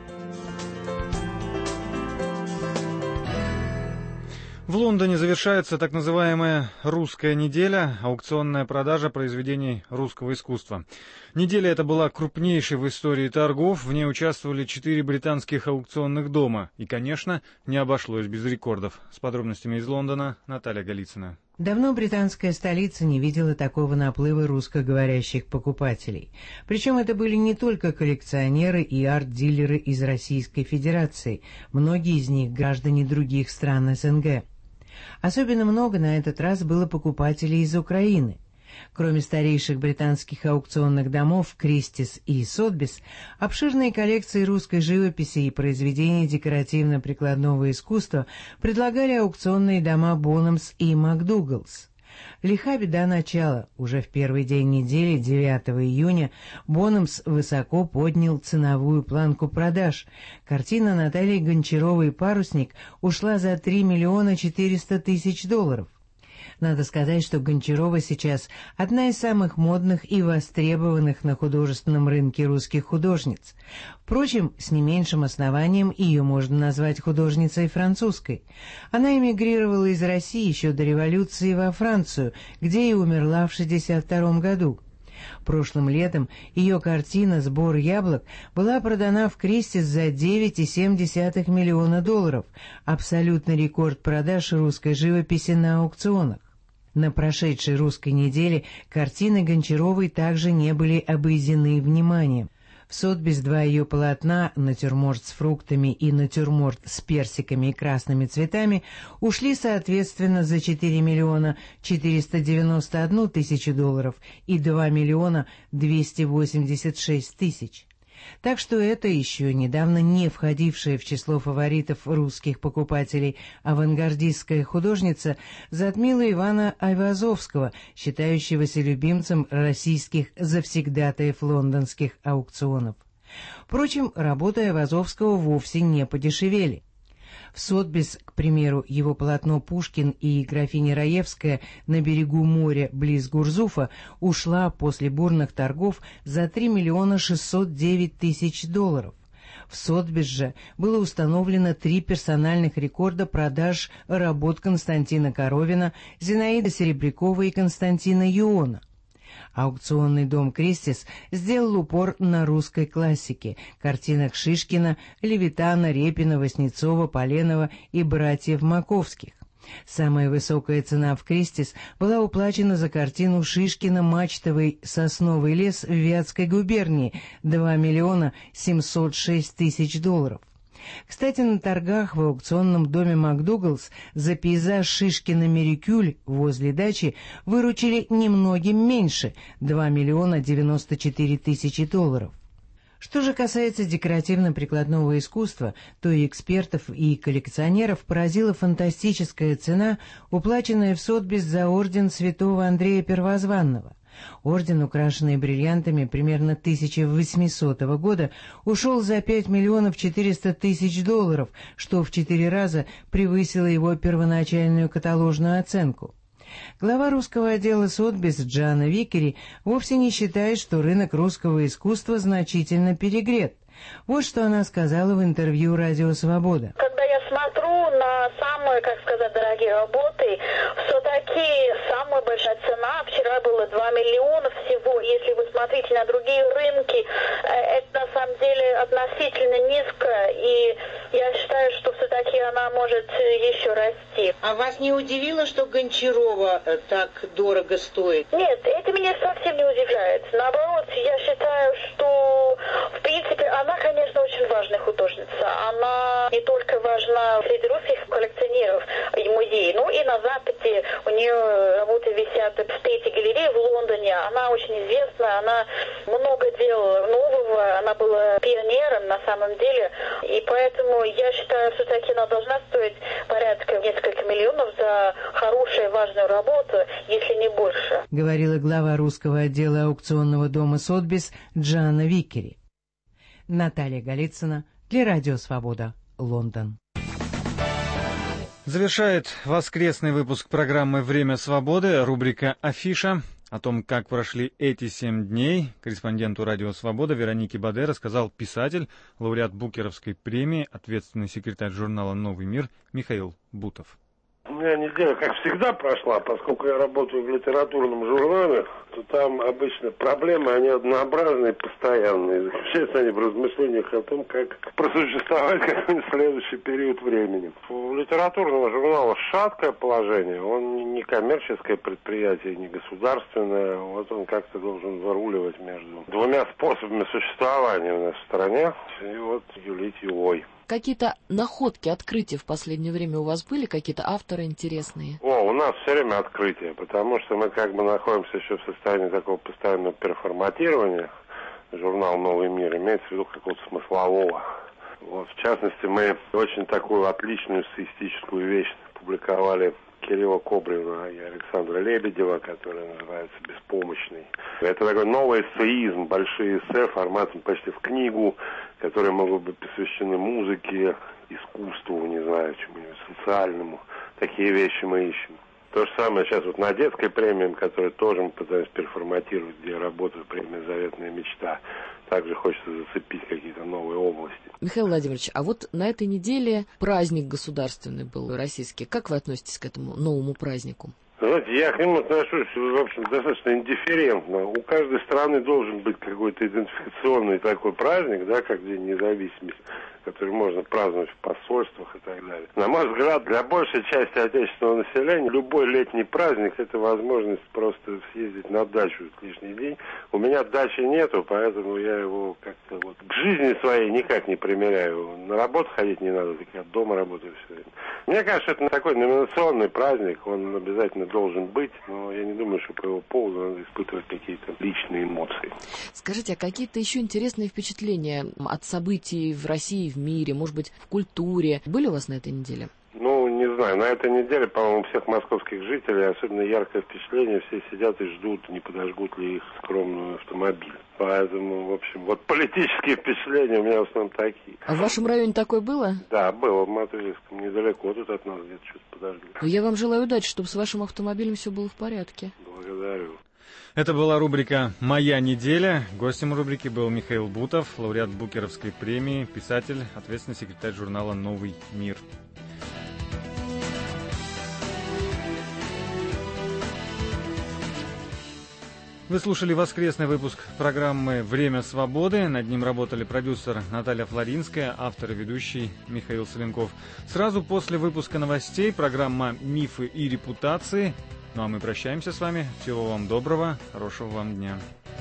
В Лондоне завершается так называемая «Русская неделя» – аукционная продажа произведений русского искусства. Неделя эта была крупнейшей в истории торгов, в ней участвовали 4 британских аукционных дома. И, конечно, не обошлось без рекордов. С подробностями из Лондона Наталья Голицына. Давно британская столица не видела такого наплыва русскоговорящих покупателей. Причем это были не только коллекционеры и арт-дилеры из Российской Федерации, многие из них граждане других стран СНГ. Особенно много на этот раз было покупателей из Украины. Кроме старейших британских аукционных домов Кристис и Сотбис, обширные коллекции русской живописи и произведений декоративно-прикладного искусства предлагали аукционные дома Боннамс и МакДугалс. Лиха беда начала. Уже в первый день недели, 9 июня, Боннамс высоко поднял ценовую планку продаж. Картина Натальи Гончаровой «Парусник» ушла за $3 400 000. Надо сказать, что Гончарова сейчас одна из самых модных и востребованных на художественном рынке русских художниц. Впрочем, с не меньшим основанием ее можно назвать художницей французской. Она эмигрировала из России еще до революции во Францию, где и умерла в 1962 году. Прошлым летом ее картина «Сбор яблок» была продана в Кристис за $9,7 миллиона, абсолютный рекорд продаж русской живописи на аукционах. На прошедшей русской неделе картины Гончаровой также не были обойдены вниманием. В Сотбис 2 ее полотна «Натюрморт с фруктами» и «Натюрморт с персиками и красными цветами» ушли соответственно за $4 491 000 и $2 286 000. Так что это еще недавно не входившая в число фаворитов русских покупателей авангардистская художница затмила Ивана Айвазовского, считающегося любимцем российских завсегдатаев лондонских аукционов. Впрочем, работы Айвазовского вовсе не подешевели. В Сотбис, к примеру, его полотно «Пушкин» и графиня Раевская на берегу моря близ Гурзуфа ушла после бурных торгов за $3 609 000. В Сотбис же было установлено 3 персональных рекорда продаж работ Константина Коровина, Зинаиды Серебряковой и Константина Юона. Аукционный дом «Кристис» сделал упор на русской классике, картинах Шишкина, Левитана, Репина, Васнецова, Поленова и братьев Маковских. Самая высокая цена в «Кристис» была уплачена за картину Шишкина «Мачтовый сосновый лес» в Вятской губернии – $2 706 000. Кстати, на торгах в аукционном доме МакДугалс за пейзаж Шишкина-Мерикюль возле дачи выручили немногим меньше – $2 94 000. Что же касается декоративно-прикладного искусства, то и экспертов, и коллекционеров поразила фантастическая цена, уплаченная в Сотбис за орден святого Андрея Первозванного. Орден, украшенный бриллиантами примерно 1800 года, ушел за $5 400 000, что в 4 раза превысило его первоначальную каталожную оценку. Глава русского отдела Сотбис Джана Викери вовсе не считает, что рынок русского искусства значительно перегрет. Вот что она сказала в интервью «Радио Свобода». Когда я смотрю на самые, дорогие работы, все-таки самая большая цена вчера была 2 миллиона всего. Если вы смотрите на другие рынки, это на самом деле относительно низко, и я считаю, что все-таки она может еще расти. А вас не удивило, что Гончарова так дорого стоит? Нет, это меня совсем не удивляет. Наоборот, я считаю, что в принципе она, конечно, очень важная художница. Она не только важна среди русских коллекционеров и музеев, но и на Западе, у нее работы висят в Тейт-галерее в Лондоне. Она очень известна, она много делала нового, она была пионером на самом деле. И поэтому я считаю, все-таки она должна стоить порядка несколько миллионов за хорошую, важную работу, если не больше. Говорила глава русского отдела аукционного дома «Сотбис» Джанна Виккери. Наталья Голицына для Радио Свобода, Лондон. Завершает воскресный выпуск программы «Время свободы» рубрика «Афиша». О том, как прошли эти 7 дней, корреспонденту «Радио Свобода» Веронике Баде рассказал писатель, лауреат Букеровской премии, ответственный секретарь журнала «Новый мир» Михаил Бутов. У меня неделя, как всегда, прошла, поскольку я работаю в литературном журнале, то там обычно проблемы, они однообразные, постоянные. Заключаются они в размышлениях о том, как просуществовать какой-нибудь следующий период времени. У литературного журнала шаткое положение, он не коммерческое предприятие, не государственное, вот он как-то должен выруливать между двумя способами существования у нас в стране, и вот юлить юлой. Какие-то находки, открытия в последнее время у вас были? Какие-то авторы интересные? У нас все время открытие, потому что мы как бы находимся еще в состоянии такого постоянного переформатирования. Журнал «Новый мир» имеется в виду какого-то смыслового. Вот, в частности, мы очень такую отличную эссеистическую вещь публиковали Кирилла Кобрина и Александра Лебедева, которая называется «Беспомощный». Это такой новый эссеизм, большие эссе форматом почти в книгу, которые могут быть посвящены музыке, искусству, не знаю, чему-нибудь социальному. Такие вещи мы ищем. То же самое сейчас вот на детской премии, которую тоже мы пытаемся переформатировать, где я работаю, премия «Заветная мечта». Также хочется зацепить какие-то новые области. Михаил Владимирович, а вот на этой неделе праздник государственный был российский. Как вы относитесь к этому новому празднику? Знаете, я к нему отношусь, в общем, достаточно индифферентно. У каждой страны должен быть какой-то идентификационный такой праздник, да, как День независимости, который можно праздновать в посольствах и так далее. На мой взгляд, для большей части отечественного населения любой летний праздник – это возможность просто съездить на дачу лишний день. У меня дачи нету, поэтому я его как-то вот к жизни своей никак не примеряю. На работу ходить не надо, так я дома работаю все время. Мне кажется, это такой номинационный праздник, он обязательно должен быть, но я не думаю, что по его поводу надо испытывать какие-то личные эмоции. Скажите, а какие-то еще интересные впечатления от событий в России, в мире, может быть, в культуре были у вас на этой неделе? Не знаю, на этой неделе, по-моему, у всех московских жителей особенно яркое впечатление, все сидят и ждут, не подожгут ли их скромный автомобиль. Поэтому, в общем, вот политические впечатления у меня в основном такие. А в вашем районе такое было? Да, было в Матвеевском, недалеко тут от нас где-то что-то подожгли. Я вам желаю удачи, чтобы с вашим автомобилем все было в порядке. Благодарю. Это была рубрика «Моя неделя». Гостем рубрики был Михаил Бутов, лауреат Букеровской премии, писатель, ответственный секретарь журнала «Новый мир». Вы слушали воскресный выпуск программы «Время свободы». Над ним работали продюсер Наталья Флоринская, автор и ведущий Михаил Соленков. Сразу после выпуска новостей программа «Мифы и репутации». Ну а мы прощаемся с вами. Всего вам доброго, хорошего вам дня.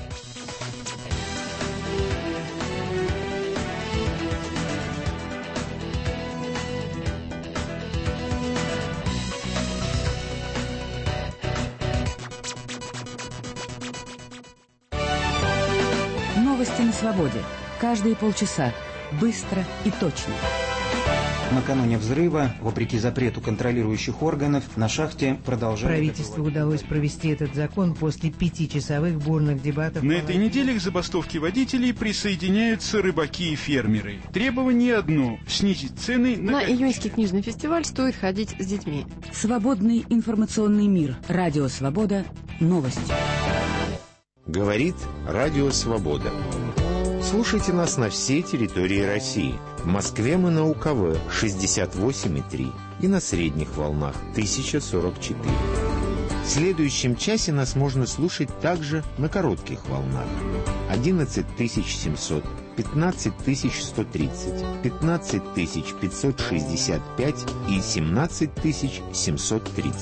Новости на свободе. Каждые полчаса. Быстро и точно. Накануне взрыва, вопреки запрету контролирующих органов, на шахте продолжали... Правительству удалось провести этот закон после 5-часовых бурных дебатов. На этой неделе к забастовке водителей присоединяются рыбаки и фермеры. Требование одно – снизить цены на июньский книжный фестиваль стоит ходить с детьми. Свободный информационный мир. Радио Свобода. Новости. Говорит Радио Свобода. Слушайте нас на всей территории России. В Москве мы на УКВ 68,3 и на средних волнах 1044. В следующем часе нас можно слушать также на коротких волнах 11700, 15130, 15565 и 17730.